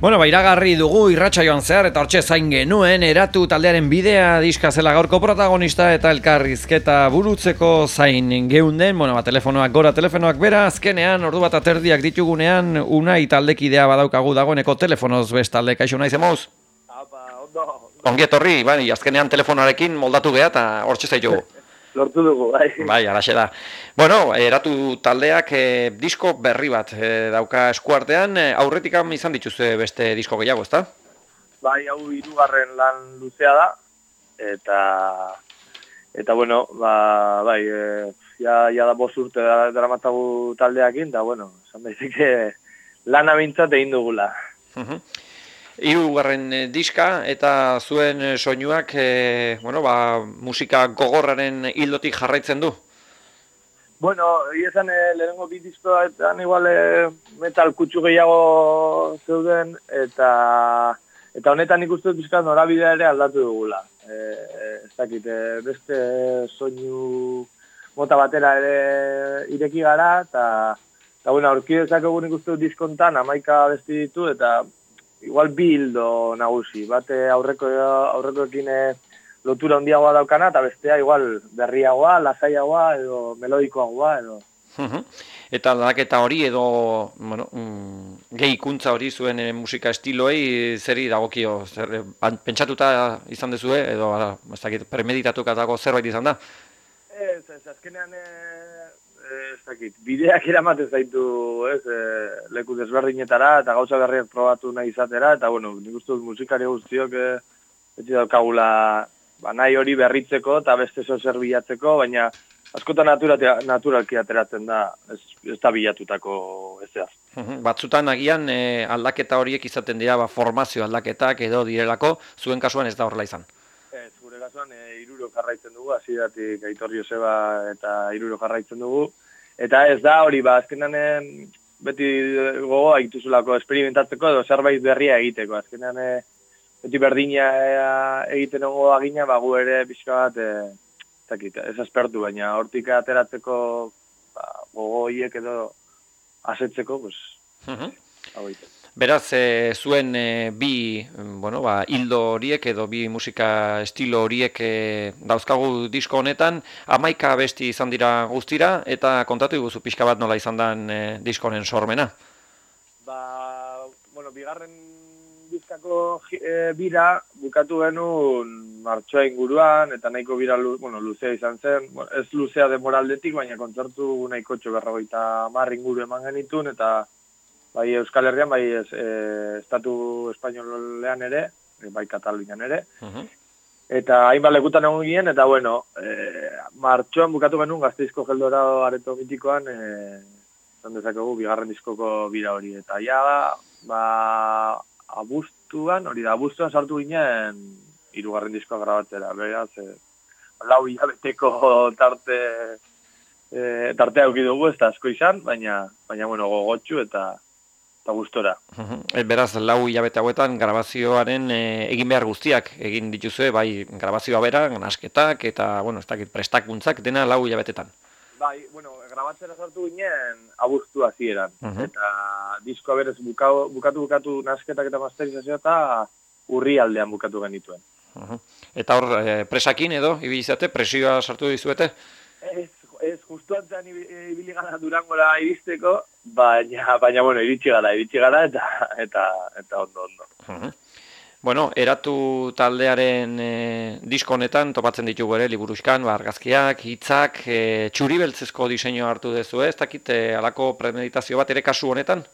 Bueno, iragarri dugu irratsaioan zehar eta hortxe zain genuen eratu taldearen bidea diska zela gaurko protagonista eta elkarrizketa burutzeko zain geunden. Bueno, telefonoak gora, telefonoak bera, azkenean ordu bat aterdiak ditugunean Unai taldekidea badaukagu dagoeneko telefonoz bestalde. Kaixo Unai, zemoz? Apa, ondo. Ongi etorri, bai, azkenean telefonarekin moldatu geha eta hortxe zaitugu. Lortu dugu, bai. Bai, alaxe da. Bueno, eratu taldeak disko berri bat dauka eskuartean, aurretik izan dituzue beste disko gehiago, ezta? Bai, hau 3. lan luzea da, eta bueno, bai, ja da 5 urte daramatagu taldeakin, da bueno, esan daiteke lana bintzat egin dugula. 3. diska eta zuen soinuak, musika gogorraren hildotik jarraitzen du? Bueno, esan lehenengo 2 diskoetan igual metal kutsu gehiago zeuden, eta honetan nik uste dut diska norabidea ere aldatu dugula. Ez dakit, beste soinu mota batera ere ireki gara, eta bueno, aurki dezakegu nik uste dut diskontan 11 abesti ditu, eta igual 2 hildo nagusi, bate aurrekoekin lotura handiagoa daukana, eta bestea igual berriagoa, lasaiagoa, edo melodikoagoa, edo. Eta aldaketa hori edo, gehikuntza hori zuen musika estiloei zeri dagokio, pentsatuta izan dezue, edo ez dakit, premeditatutako zerbait izan da? Ez, azkenean ez dakit, bideak eramaten zaitu, leku desberdinetara, eta gauza berriak probatu nahi izatera, eta bueno, nik uste dut musikari guztiok beti daukagula nahi hori berritzeko eta beste zer bilatzeko, baina askotan naturalki ateratzen da, ez da bilatutako ezeaz. Batzutan agian aldaketa horiek izaten dira formazio aldaketak edo direlako, zuen kasuan ez da horrela izan. Ez, gure kasuan 3 jarraitzen dugu, hasieratik Aitor Joseba eta 3 jarraitzen dugu, eta ez da hori, azkenean beti gogoa dituzulako esperimentatzeko edo zerbait berria egiteko, azkenean beti berdina egiten ongo agina, gu ere pixka bat, ez aspertu, baina hortik ateratzeko gogo hiek edo asetzeko, hau egiten. Beraz, zuen bi hildo horiek edo bi musika estilo horiek dauzkagu disko honetan, 11 abesti izan dira guztira, eta kontatu iguzu pixka bat nola izan den disko honen sormena? Bigarren diskako bira bukatu genuen martxoa inguruan, eta nahiko bira luzea izan zen, ez luzea demoraldetik, baina kontzertu nahiko 50 inguru eman genitun, eta bai Euskal Herrian, bai estatu espainolean ere, bai Katalunian ere, eta hainbat lekutan egon ginen, eta bueno, martxoan bukatu genuen Gasteizko Geldora areto mitikoan, zan dezakegu bigarren diskoko bira hori, eta abuztuan sartu ginen 3. diskoa grabatzera, beraz, 4 hilabeteko tartea eduki dugu, ez da asko izan, baina gogotxu eta gustora. Beraz, 4 hilabete hauetan grabazioaren egin behar guztiak egin dituzue, bai grabazioa bera, nasketak eta, ez dakit, prestakuntzak dena 4 hilabetetan. Bai, grabatzera sartu ginen abuztu hasieran, eta diskoa berez bukatu nasketak eta masterizazioa eta urrialdean bukatu genituen. Eta hor, presakin edo, ibilizate, presioa sartu dizuete? Ez, justu antzan ibili gara Durangora iristeko, baina iritsi gara eta ondo. Eratu taldearen disko honetan topatzen ditugu ere, liburuxkan, argazkiak, hitzak, txuribeltzezko diseinua hartu dezu, ez dakit, alako premeditazio bat ere kasu honetan?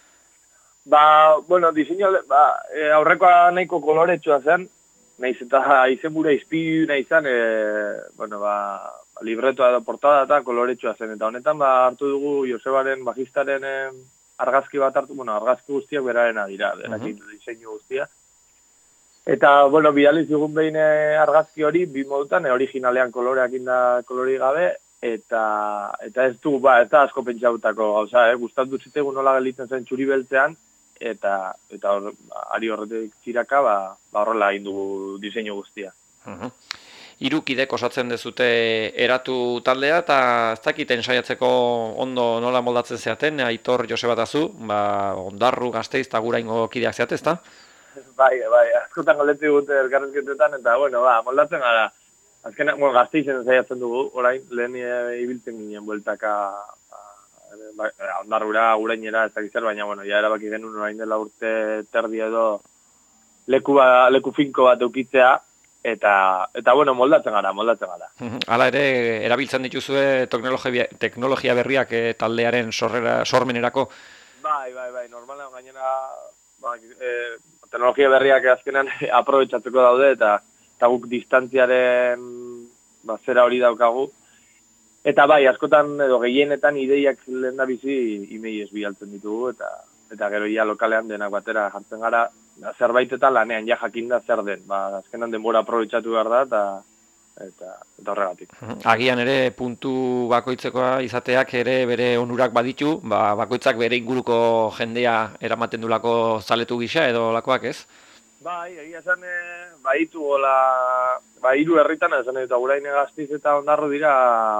Diseinua, aurrekoa nahiko koloretsua zen, nahiz eta izen bura izpilu nahi zen, libretoa edo portada eta koloretsua zen, eta honetan hartu dugu Josebaren bajistaren argazki bat hartu, argazki guztiak berarena dira, diseinu guztia. Eta, bidaliz dugun behin argazki hori, 2 modutan, originalean koloreak inda kolori gabe, eta ez du, ez da asko pentsautako gauza, gustatu zitegu nola gelitzen zen txuribeltzean, eta ari horretik tiraka, horrela egin dugu diseinu guztia. hirukidek osatzen dezute eratu taldea, eta ez dakiten saiatzeko ondo nola moldatzen zeaten, Aitor Joseba Tazu, Ondarru, Gasteiz eta Guraingo kideak zeate, ezta? Bai, askotan galdetu dute elkarrizketetan, eta, moldatzen gara. Azkenean, Gasteizen saiatzen dugu, orain, lehen ibiltzen ginen bueltaka Ondarrura, Gurainera, ez dakit zer, baina, ja erabaki genuen orain dela urte terdi edo leku finko bat eukitzea, eta moldatzen gara. Hala ere, erabiltzen dituzue teknologia berriak taldearen sormenerako? Bai, normalean gainera teknologia berriak azkenan aprobetxatzeko daude, eta guk distantziaren zera hori daukagu. Eta bai, askotan edo gehienetan ideiak lehen da bizi imeiez bialtzen ditugu, eta gero ia lokalean denak batera jartzen gara, zerbait eta lanean ja jakinda zer den. Azkenan denbora aprobetxatu behar da, eta horregatik. Agian ere puntu bakoitzekoa izateak ere bere onurak baditu, bakoitzak bere inguruko jendea eramaten dulako zaletu gisa edo lakoak, ez? Bai, egia esan, baitu gola, hiru herritan, esan dut, Guraine, Gasteiz eta Ondarru dira,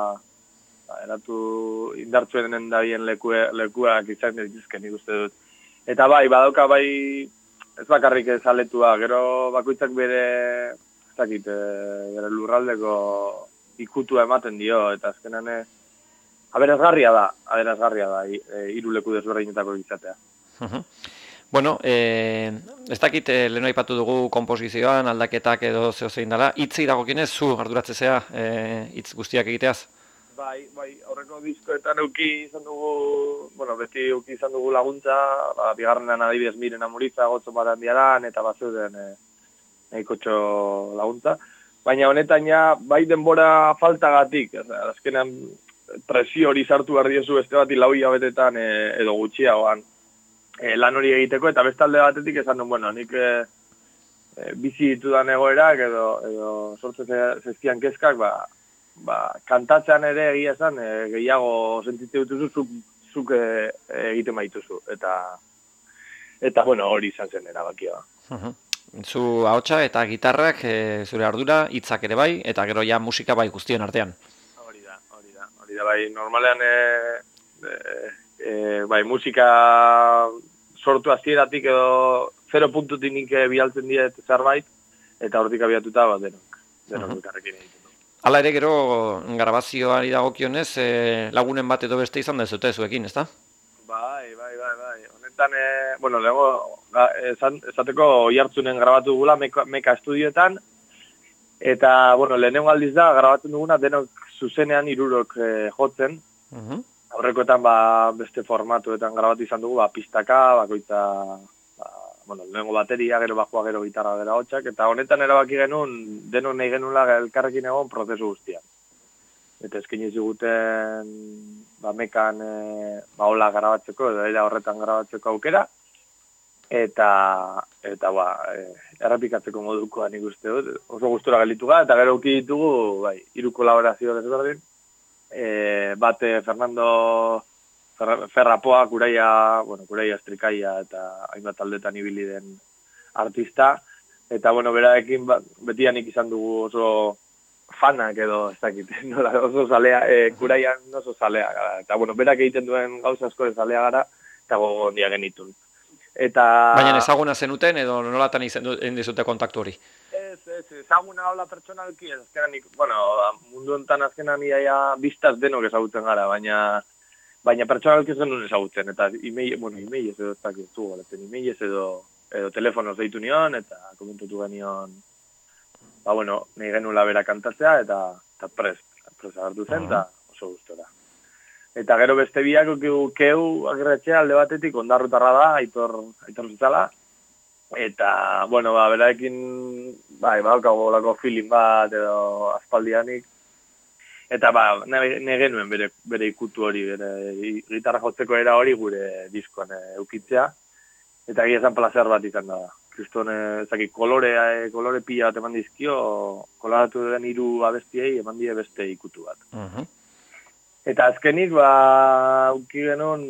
eratu indartsuenen dabien lekuak izan dituzken ikuste dut. Eta badauka ez bakarrik zaletua, gero bakoitzak bere lurraldeko ikutua ematen dio, eta azkenan aberazgarria da hiru leku desberdinetako izatea. Bueno, ez dakit lehen aipatu dugu komposizioan, aldaketak edo zehozein dela, hitzei dagokienez zu arduratzea hitz guztiak egiteaz? Bai, horreko diskoetan beti euki izan dugu laguntza, bigarrenan adibidez Miren Amuriza, Gotzo Barandiaran, eta bazeuden nahikotxo laguntza. Baina honetan bai denbora faltagatik, azkenean presio hori sartu behar diezu beste bati 4 hilabetetan edo gutxiagoan lan hori egiteko, eta bestalde batetik esan duen, nik bizi ditudan egoerak edo sortzen zezkian kezkak, kantatzean ere egia esan gehiago sentitzen dituzu zuk egiten baituzu, eta hori izan zen erabakia. Zu ahotsa eta gitarrak zure ardura, hitzak ere bai, eta gero ja musika bai guztien artean. Hori da, normalean musika sortu hasieratik edo 0 puntutik nik bialtzen diet zerbait, eta hortik abiatuta denok elkarrekin egiten. Hala ere gero grabazioari dagokionez lagunen bat edo beste izan dezute zuekin, ezta? Bai. Honetan, esateko Oiartzunen grabatu dugula Meka Estudioetan, eta, lehenengo aldiz da, grabatzen duguna denok zuzenean 3 jotzen. Aurrekoetan beste formatuetan grabatu izan dugu, pistaka, bakoitza, lehenengo bateria, gero bajua, gero gitarra, gero hotxak, eta honetan erabaki genuen, denok nahi genuela elkarrekin egon prozesu guztian. Eta eskin iziguten Mekan hola grabatzeko, edo horretan grabatzeko aukera, eta errepikatzeko modukoa nik uste dut, oso gustura gelitu gara, eta gero uki ditugu, 3 kolaborazio desberdin, bate Fernando Ferrapoa, Kuraia Estrikaia eta hainbat taldetan ibili den artista, eta beraekin betianik izan dugu oso fanak edo ez dakit, oso zalea, Kuraian oso zalea gara, eta berak egiten duen gauza askoren zalea gara, eta gogo ondia genitun. Baina ezaguna zenuten edo nolatan izan dizute kontaktu hori? Ez, ezaguna hola pertsonalki, azkenan mundu honetan azkenan iaia biztaz denok ezagutzen gara, baina pertsonalki zenun ezagutzen, eta imeiez edo ez dakit zu, imeiez edo telefonoz deitu nion, eta komentutu genion, nahi genula bera kantatzea, eta prest agertu zen, eta oso gustora. Eta gero beste biak keu agerretxea alde batetik Ondarrutarra da, Aitor Zitzala, eta, beraekin, badaukago olako feeling bat edo aspaldianik, eta nahi genuen bere ikutu hori, bere gitarra jotzeko era hori gure diskoan eukitzea, eta gira esan plazer bat izan da. Kriston, kolore pila bat eman dizkio, koloratu den 3 abestiei eman die beste ikutu bat. Eta azkenik, euki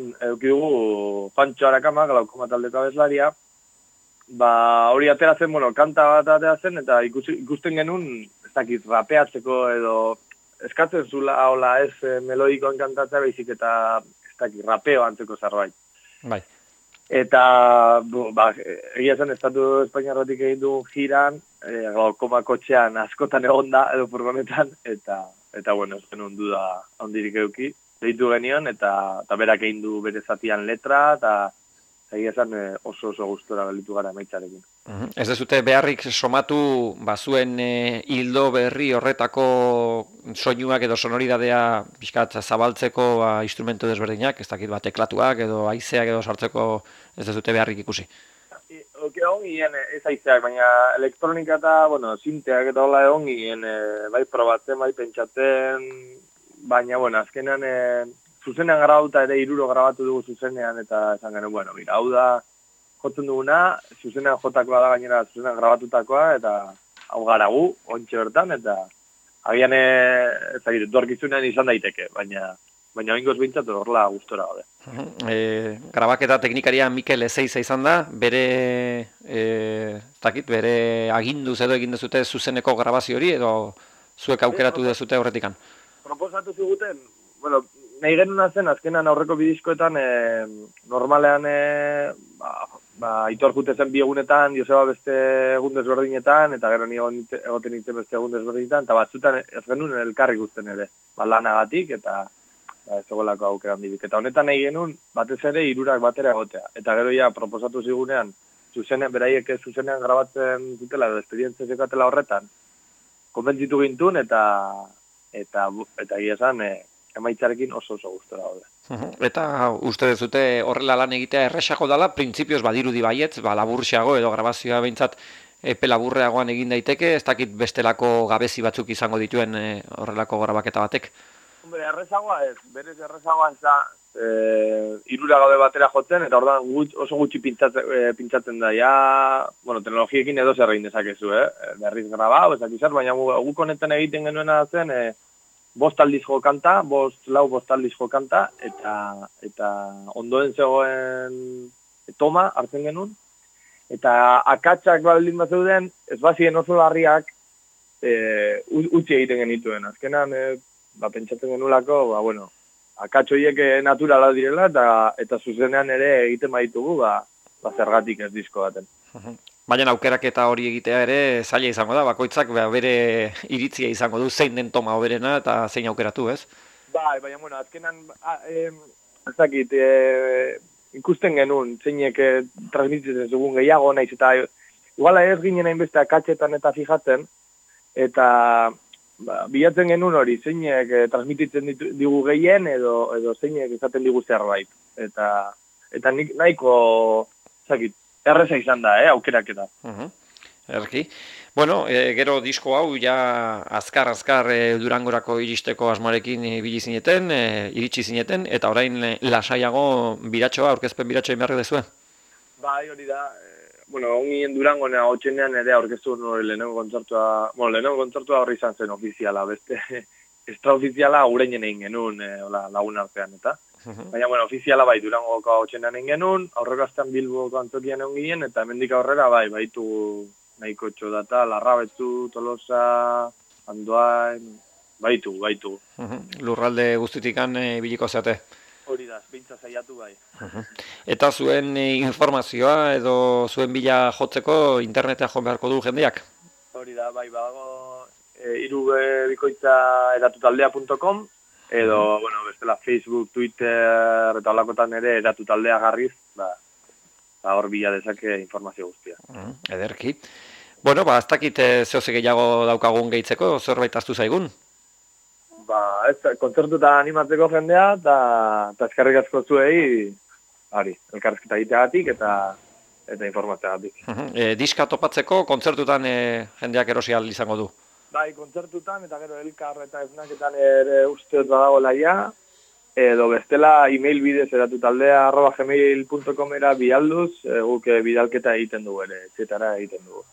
dugu Pantxo Arakama, Glaukoma taldeko abeslaria, hori atera zen, kanta bat atera zen, eta ikusten genuen ez dakit, rapeatzeko edo eskatzen zula hola ez melodikoen kantatzea, baizik eta ez dakit, rapeo antzeko zerbait. Bai. Eta, egia zen, Estatu Espainiarrotik egin dugun jiran, koma kotxean askotan egonda, edo furgonetan, eta bueno, ez genuen duda handirik eduki. Deitu genion, eta berak egin du bere zatian letra, eta egia zen oso gustora gelitu gara emaitzarekin. Ez dezute beharrik somatu bazuen hildo berri horretako soinuak edo sonoridadea pixkat zabaltzeko instrumentu desberdinak, ez dakit teklatuak edo haizeak edo sartzeko ez dezute beharrik ikusi. Egon gien ez haizeak, baina elektronika eta, sinteak eta hola egon gien, bai probatzen, bai pentsatzen, baina, azkenean zuzenean grabatuta ere 3 grabatu dugu zuzenean, eta esan genuen, mira, hau da, jotzen duguna, zuzenean jotakoa da gainera zuzenean grabatutakoa, eta hau gara gu, ontxe bertan, eta agian dorkizunean izan daiteke, baina oingoz bintzat horrela gustora gaude. Grabaketa teknikaria Mikel Ezeiza izan da, bere aginduz edo egin dezute zuzeneko grabazio hori, edo zuek aukeratu dezute horretikan? Proposatu ziguten, nahi genuna zen, azkenan aurreko bidiskoetan, normalean, Aitor jute zen 2 egunetan, Joseba beste egun desberdinetan, eta gero ni egoten nintzen beste egun desberdinetan, eta batzutan ez genuen elkarri guzten ere, lanagatik, eta ez egolako aukera handirik. Eta honetan nahi genuen, batez ere 3 batera egotea. Eta gero ja, proposatu zigunean, beraiek zuzenean grabatzen dutela, edo esperientzia zekatela horretan, konbentzitu gintun, eta egia esan, emaitzarekin oso gustora gaude. Eta uste dezute horrela lan egitea erresago dela, printzipioz badirudi baietz, laburxeago edo grabazioa behintzat epe laburreagoan egin daiteke, ez dakit bestelako gabezi batzuk izango dituen horrelako grabaketa batek? Hombre, errezagoa ez, berez errezagoa ez da, 3 gaude batera jotzen, eta ordan oso gutxi pintzatzen da, teknologiekin edo zer egin dezakezu, berriz grabau, ezakizar, baina guk honetan egiten genuena zen, 5 aldiz jokanta, 5 aldiz jokanta, eta ondoen zegoen toma hartzen genuen, eta akatsak baldin bat zeuden, ez bazien oso larriak utzi egiten genituen. Azkenan, pentsatzen genulako, akats horiek naturala direla, eta zuzenean ere egiten baditugu, zergatik ez disko baten. Baina aukeraketa hori egitea ere zaila izango da, bakoitzak bere iritzia izango du, zein den toma hoberena eta zein aukeratu, ez? Baina, azkenan, ez dakit, ikusten genuen, zeinek transmititzen zugun gehiago, naiz, eta iguala ez ginen hainbeste akatsetan eta fijatzen, eta bilatzen genuen hori, zeinek transmititzen digu gehien, edo zeinek esaten digu zerbait. Eta nik nahiko, ez dakit, erreza izan da, aukeraketa. Erki. Bueno, gero disko hau ja azkar Durangorako iristeko asmoarekin iritsi zineten, eta orain lasaiago biratxoa, aurkezpen biratxoa inberri dezue? Bai, hori da. Ongien Durangona hotxenean ere aurkeztu hori lehenengo kontzertua horri izan zen ofiziala, beste extraofiziala gureinen egin genuen lagun artean, eta baina, ofiziala bai, Durangoko hotxenean egin genuen, aurreko astean Bilboko antzokian egon ginen, eta hemendik aurrera bai, baitu nahiko txodata, Larrabetzu, Tolosa, Andoain, baitu. Lurralde guztitikan biliko zeate. Hori da, bintza zaiatu bai. Eta zuen informazioa edo zuen bila jotzeko internetea jo beharko du jendeak? Hori da, bai, badago irubikoitza eratutaldea.com edo, bestela Facebook, Twitter eta holakotan ere eratutaldea garriz, hor bila dezake informazio guztia. Ederki. Bueno, ez dakit zehose gehiago daukagun gehitzeko, zerbait ahaztu zaigun? Kontzertuta animatzeko jendea, eta eskerrik asko zuei, elkarrezketa egiteagatik eta informatzeagatik. Diska topatzeko, kontzertutan jendeak erosi ahal izango du? Bai, kontzertutan, eta gero elkar eta esnaketan ere usteot badago laia, edo bestela email bidez eratutaldea@gmail.com era bialduz, guk bidalketa egiten dugu ere, etxetara egiten dugu.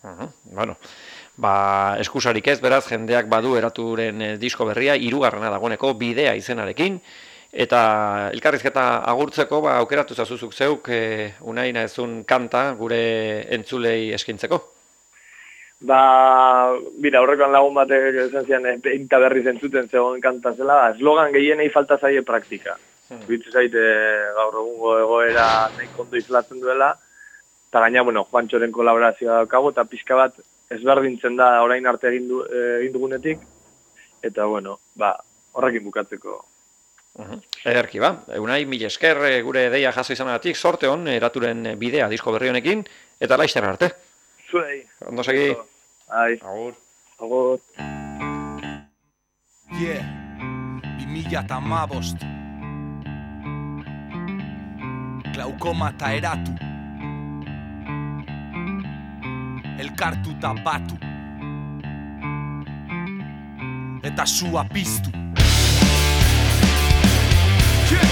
Eskusarik ez, beraz, jendeak badu eraturen disko berria, 3. dagoeneko bidea izenarekin, eta elkarrizketa agurtzeko, aukeratu zazuzuk zeuk, Unai Naezun kanta gure entzulei eskintzeko. Bira, aurrekoan lagun batek esan zian, einta berri zentzuten zegoen kanta zela, eslogan gehienei falta zaie praktika. Bitzu zaite gaur egungo egoera nahi kondo izlatzen duela, eta gaina, Juantxoren kolaborazioa daukagu, eta pixka bat ezberdintzen da orain arte egin dugunetik, eta, horrekin bukatzeko. Ederki, Unai, mil esker gure deia jaso izanagatik, sorte hon, eraturen bidea disko berri honekin, eta laizter arte. Zuei. Ondo segi. Ai. Agur. Agur. Yeah, 2015. Glaukoma eta eratu. Elkartu eta batu. Eta sua piztu. Yeah!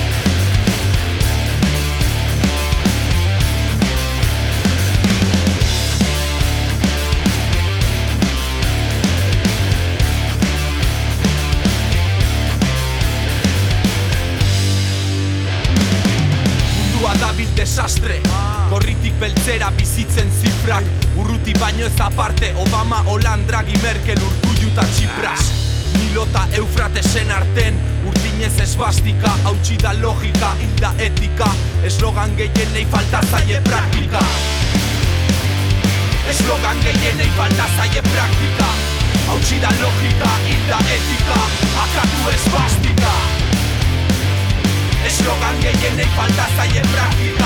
Desastre, gorritik beltzera bizitzen zifrak, urruti baino ez aparte, Obama, Holandragi, Merkel, Urkullu eta Tsipras. Nilota Eufratesen arten, urdinez esbastika, hautsi da logika, hilda etika, eslogan gehienei falta zaie praktika. Eslogan gehienei falta zaie praktika, hautsi da logika, hilda etika, akatu esbastika. Eslogan gehienei falta zaie praktika.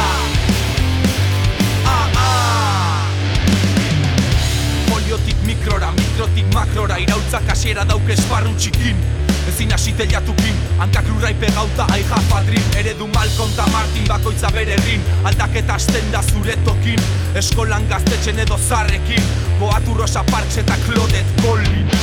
Foliotik mikrora, mikrotik makrora, irautzak hasiera dauke esparru txikin. Ezin hasi telatukin, hankak lurrai pegauta aija fadrin. Eredu Malcolm ta Martin bakoitza bere rin, aldaketa hasten da zure tokin. Eskolan gaztetxen edo zarrekin, Boatu Rosa Parks eta Claudette Collin.